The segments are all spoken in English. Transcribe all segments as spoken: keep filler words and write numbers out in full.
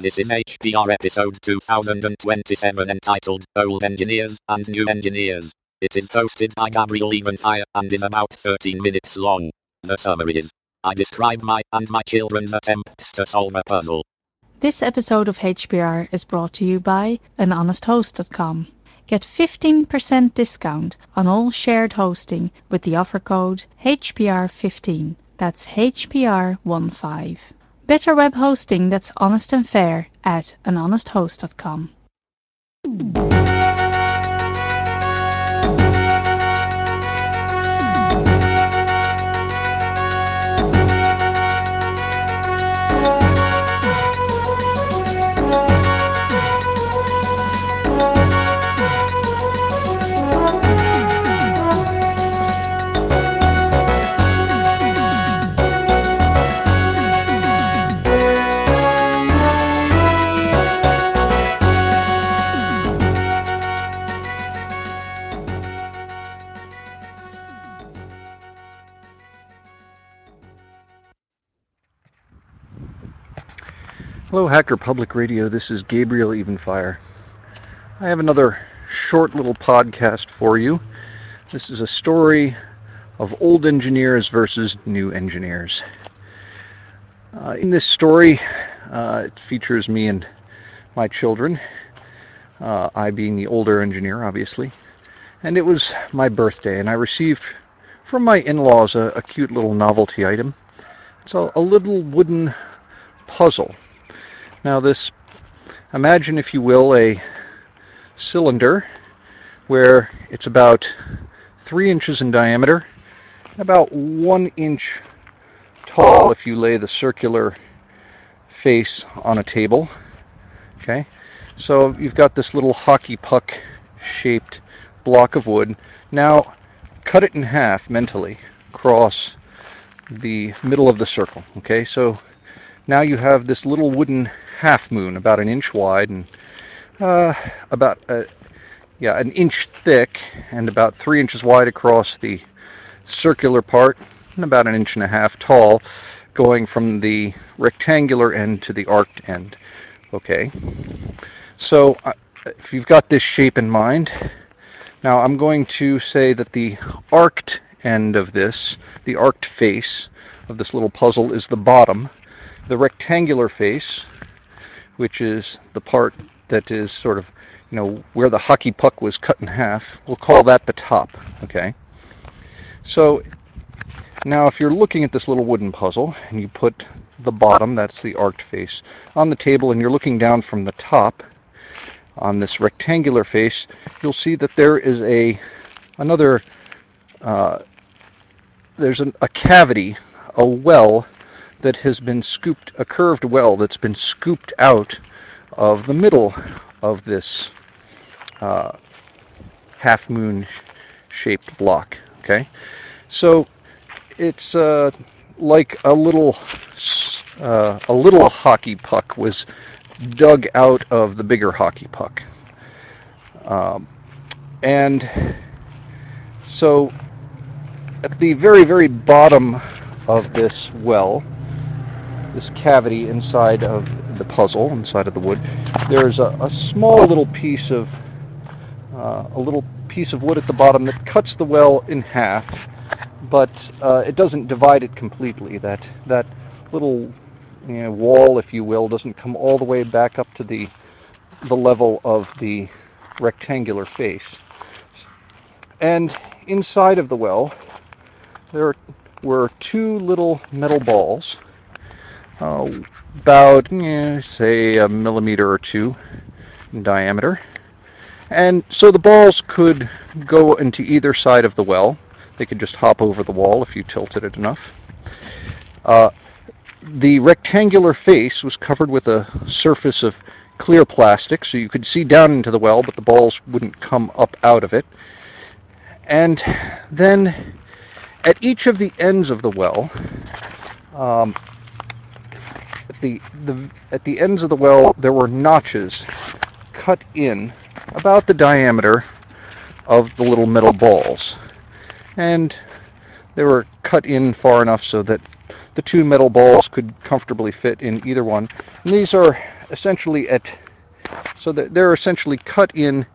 This is H P R episode two thousand twenty-seven entitled Old Engineers and New Engineers. It is hosted by Gabriel Evenfire and is about thirteen minutes long. The summary is: I describe my and my children's attempts to solve a puzzle. This episode of H P R is brought to you by an honest host dot com. Get fifteen percent discount on all shared hosting with the offer code H P R fifteen. That's H P R fifteen. Better web hosting that's honest and fair at an honest host dot com. Hello, Hacker Public Radio. This is Gabriel Evenfire. I have another short little podcast for you. This is a story of old engineers versus new engineers. Uh, in this story, uh, it features me and my children, uh, I being the older engineer, obviously. And it was my birthday, and I received from my in-laws a, a cute little novelty item. It's a, a little wooden puzzle. Now this, imagine if you will, a cylinder where it's about three inches in diameter, about one inch tall if you lay the circular face on a table. Okay, so you've got this little hockey puck shaped block of wood. Now cut it in half mentally across the middle of the circle. Okay, so now you have this little wooden half moon about an inch wide and uh, about a, yeah an inch thick and about three inches wide across the circular part and about an inch and a half tall, going from the rectangular end to the arced end. Okay, so uh, if you've got this shape in mind, now I'm going to say that the arced end of this, the arced face of this little puzzle, is the bottom. The rectangular face, which is the part that is sort of, you know, where the hockey puck was cut in half, we'll call that the top. Okay, so now if you're looking at this little wooden puzzle and you put the bottom, that's the arced face, on the table and you're looking down from the top on this rectangular face, you'll see that there is a another uh, there's an, a cavity, a well that has been scooped, a curved well that's been scooped out of the middle of this uh, half moon shaped block. Okay, so it's uh, like a little uh, a little hockey puck was dug out of the bigger hockey puck, um, and so at the very very bottom of this well, this cavity inside of the puzzle, inside of the wood, there's a, a small little piece of uh, a little piece of wood at the bottom that cuts the well in half, but uh, it doesn't divide it completely. That that little, you know, wall, if you will, doesn't come all the way back up to the the level of the rectangular face. And inside of the well, there were two little metal balls, uh, about, eh, say, a millimeter or two in diameter. And so the balls could go into either side of the well. They could just hop over the wall if you tilted it enough. Uh, the rectangular face was covered with a surface of clear plastic, so you could see down into the well, but the balls wouldn't come up out of it. And then at each of the ends of the well, um, at the, the at the ends of the well, there were notches cut in about the diameter of the little metal balls, and they were cut in far enough so that the two metal balls could comfortably fit in either one. And these are essentially at, so that they're essentially cut in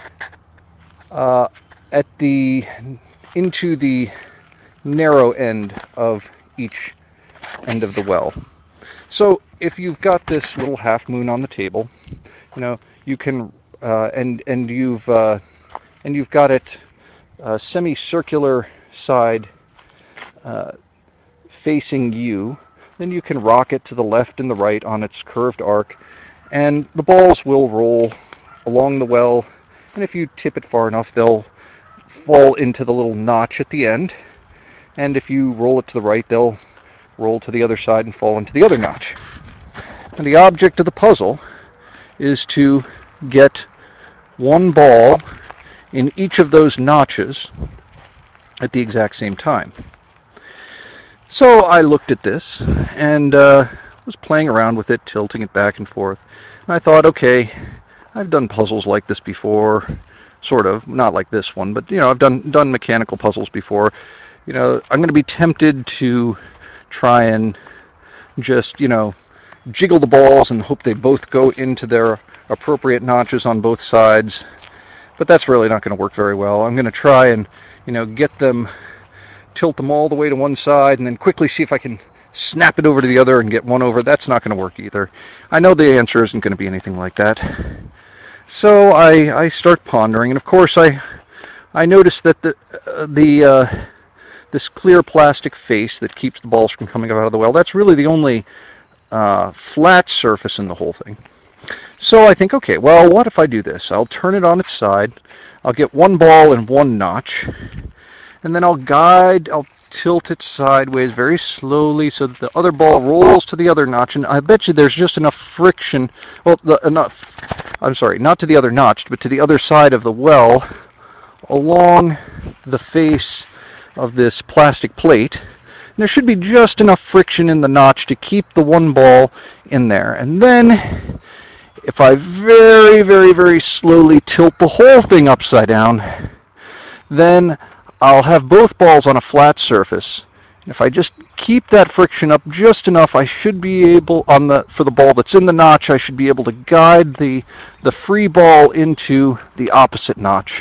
uh, at the, into the narrow end of each end of the well. So if you've got this little half moon on the table, you know, you can, uh, and, and you've, uh, and you've got it uh, semicircular side uh, facing you, then you can rock it to the left and the right on its curved arc, and the balls will roll along the well, and if you tip it far enough, they'll fall into the little notch at the end, and if you roll it to the right, they'll roll to the other side and fall into the other notch. And the object of the puzzle is to get one ball in each of those notches at the exact same time. So I looked at this and uh, was playing around with it, tilting it back and forth. And I thought, okay, I've done puzzles like this before, sort of, not like this one, but you know, I've done done mechanical puzzles before. You know, I'm going to be tempted to try and just, you know, jiggle the balls and hope they both go into their appropriate notches on both sides. But that's really not going to work very well. I'm going to try and, you know, get them, tilt them all the way to one side, and then quickly see if I can snap it over to the other and get one over. That's not going to work either. I know the answer isn't going to be anything like that. So I, I start pondering, and of course I I notice that the uh, the uh, this clear plastic face that keeps the balls from coming out of the well, that's really the only uh, flat surface in the whole thing. So I think, okay, well, what if I do this? I'll turn it on its side, I'll get one ball in one notch, and then I'll guide, I'll tilt it sideways very slowly so that the other ball rolls to the other notch, and I bet you there's just enough friction, well, the, enough, I'm sorry, not to the other notch, but to the other side of the well, along the face of this plastic plate. And there should be just enough friction in the notch to keep the one ball in there. And then, if I very, very, very slowly tilt the whole thing upside down, then I'll have both balls on a flat surface. If I just keep that friction up just enough, I should be able, on the for the ball that's in the notch, I should be able to guide the the free ball into the opposite notch.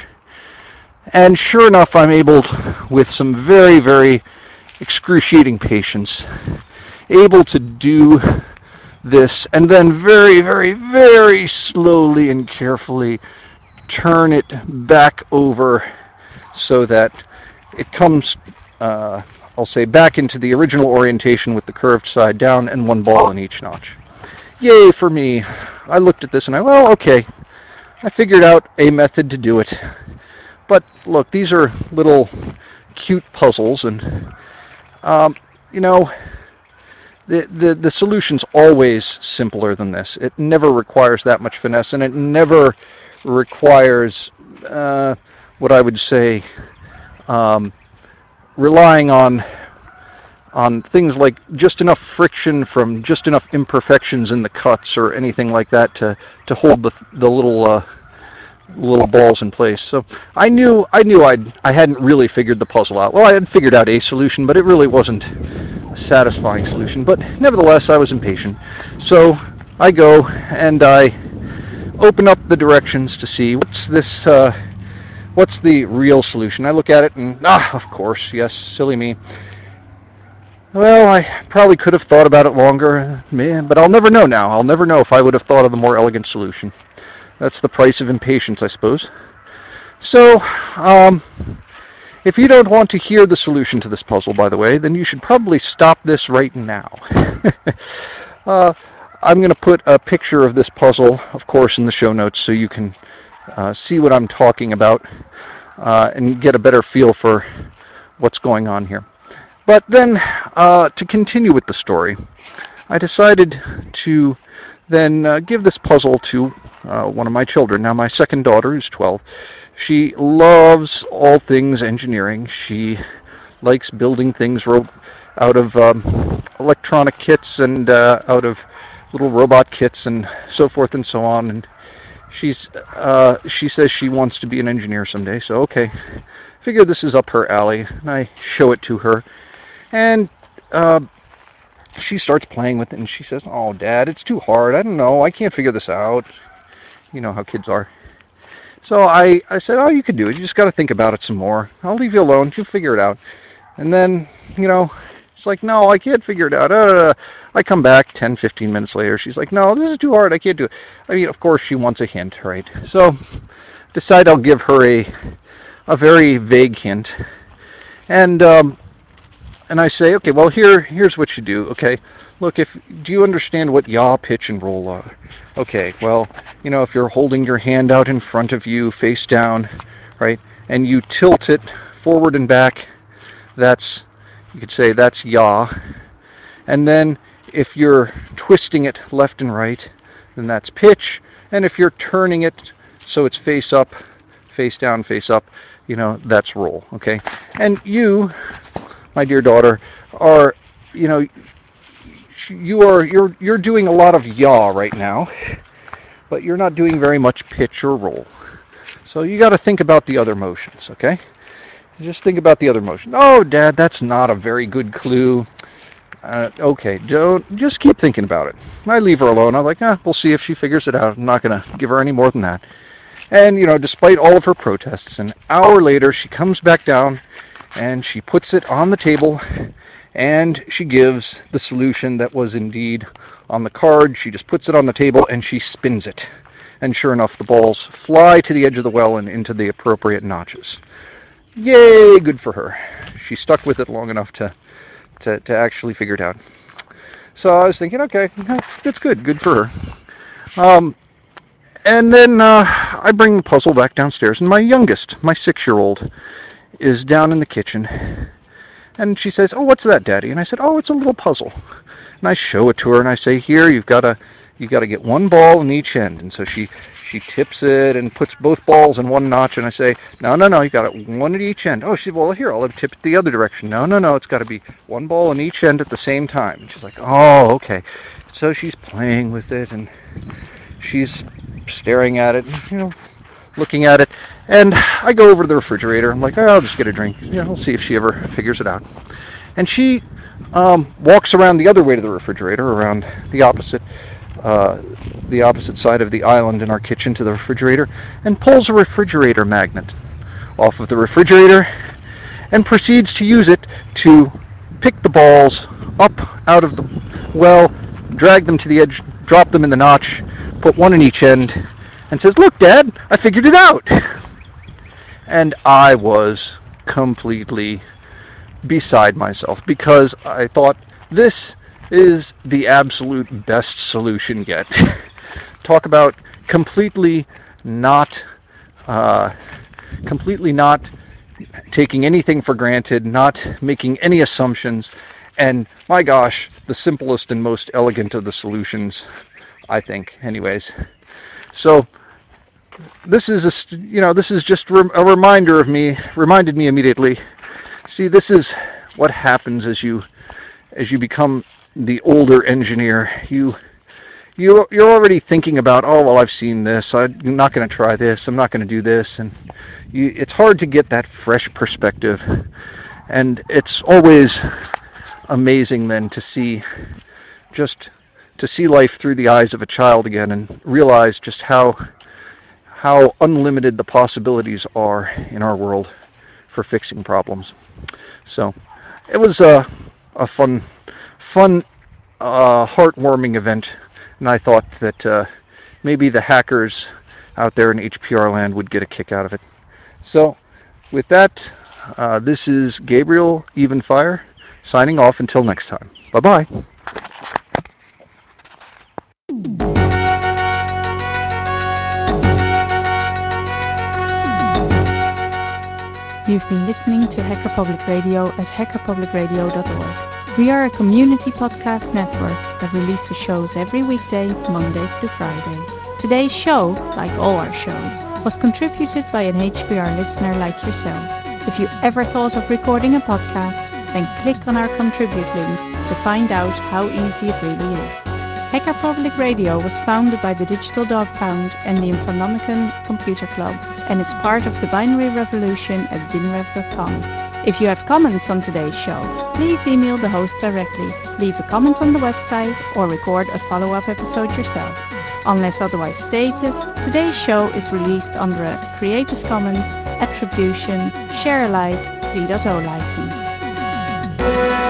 And sure enough, I'm able, with some very, very excruciating patience, able to do this, and then very, very, very slowly and carefully turn it back over so that it comes, uh, I'll say, back into the original orientation with the curved side down and one ball in each notch. Yay for me. I looked at this and I, well, okay, I figured out a method to do it. But look, these are little cute puzzles, and um, you know, the, the the solution's always simpler than this. It never requires that much finesse, and it never requires uh, what I would say um, relying on on things like just enough friction from just enough imperfections in the cuts or anything like that to to hold the the little uh, little balls in place. So I knew I knew I'd I hadn't really figured the puzzle out. Well, I had figured out a solution, but it really wasn't a satisfying solution. But nevertheless, I was impatient. So I go and I open up the directions to see what's this uh, what's the real solution. I look at it and ah, of course, yes, silly me. Well, I probably could have thought about it longer, man, but I'll never know now. I'll never know if I would have thought of the more elegant solution. That's the price of impatience, I suppose. So, um, if you don't want to hear the solution to this puzzle, by the way, then you should probably stop this right now. uh, I'm going to put a picture of this puzzle, of course, in the show notes so you can uh, see what I'm talking about uh, and get a better feel for what's going on here. But then, uh, to continue with the story, I decided to then uh, give this puzzle to uh, one of my children. Now, my second daughter, who's twelve, she loves all things engineering. She likes building things ro- out of um, electronic kits and uh, out of little robot kits and so forth and so on. And she's uh, she says she wants to be an engineer someday. So, okay, figure this is up her alley, and I show it to her. And uh, she starts playing with it, and she says, "Oh, Dad, it's too hard. I don't know. I can't figure this out." You know how kids are. So I, I said, "Oh, you can do it. You just got to think about it some more. I'll leave you alone. You'll figure it out." And then, you know, she's like, "No, I can't figure it out." Uh, I come back ten, fifteen minutes later. She's like, "No, this is too hard. I can't do it." I mean, of course, she wants a hint, right? So decide I'll give her a, a very vague hint. And um, and I say, "Okay, well, here here's what you do. Okay, look, if do you understand what yaw, pitch, and roll are? Okay, well, you know, if you're holding your hand out in front of you, face down, right, and you tilt it forward and back, that's you could say that's yaw. And then if you're twisting it left and right, then that's pitch. And if you're turning it so it's face up, face down, face up, you know, that's roll. Okay, and you, my dear daughter, are, you know, you are you're you're doing a lot of yaw right now, but you're not doing very much pitch or roll. So you got to think about the other motions, okay? Just think about the other motion. Oh, Dad, that's not a very good clue. Uh, okay, don't just keep thinking about it. I leave her alone. I'm like, ah, we'll see if she figures it out. I'm not gonna give her any more than that. And you know, despite all of her protests, an hour later she comes back down and she puts it on the table and she gives the solution that was indeed on the card. She just puts it on the table and she spins it. And sure enough, the balls fly to the edge of the well and into the appropriate notches. Yay, good for her. She stuck with it long enough to, to, to actually figure it out. So I was thinking, okay, that's, that's good, good for her. Um, and then uh, I bring the puzzle back downstairs, and my youngest, my six-year-old, is down in the kitchen. And she says, "Oh, what's that, Daddy?" And I said, "Oh, it's a little puzzle." And I show it to her, and I say, "Here, you've got to, you got to get one ball in each end." And so she, she tips it and puts both balls in one notch. And I say, "No, no, no, you got it one at each end." Oh, she said, "Well, here, I'll tip it the other direction." "No, no, no, it's got to be one ball in each end at the same time." And she's like, "Oh, okay." So she's playing with it, and she's staring at it, you know, looking at it. And I go over to the refrigerator. I'm like, "Oh, I'll just get a drink. Yeah, we'll see if she ever figures it out." And she um, walks around the other way to the refrigerator, around the opposite, uh, the opposite side of the island in our kitchen to the refrigerator, and pulls a refrigerator magnet off of the refrigerator, and proceeds to use it to pick the balls up out of the well, drag them to the edge, drop them in the notch, put one in each end, and says, "Look, Dad, I figured it out." And I was completely beside myself because I thought this is the absolute best solution yet. Talk about completely not, uh, completely not taking anything for granted, not making any assumptions, and my gosh, the simplest and most elegant of the solutions, I think, anyways. So this is a, you know, this is just a reminder of me, reminded me immediately. See, this is what happens as you as you become the older engineer. You you you're already thinking about, oh well, I've seen this. I'm not going to try this. I'm not going to do this, and you, it's hard to get that fresh perspective. And it's always amazing then to see just to see life through the eyes of a child again and realize just how how unlimited the possibilities are in our world for fixing problems. So it was a, a fun, fun, uh, heartwarming event, and I thought that uh, maybe the hackers out there in H P R land would get a kick out of it. So with that, uh, this is Gabriel Evenfire signing off until next time. Bye-bye. You've been listening to Hacker Public Radio at hacker public radio dot org. We are a community podcast network that releases shows every weekday, Monday through Friday. Today's show, like all our shows, was contributed by an H P R listener like yourself. If you ever thought of recording a podcast, then click on our contribute link to find out how easy it really is. Hacker Public Radio was founded by the Digital Dog Pound and the Infonomicon Computer Club and is part of the binary revolution at binrev dot com. If you have comments on today's show, please email the host directly, leave a comment on the website, or record a follow-up episode yourself. Unless otherwise stated, today's show is released under a Creative Commons Attribution Share Alike three point oh license.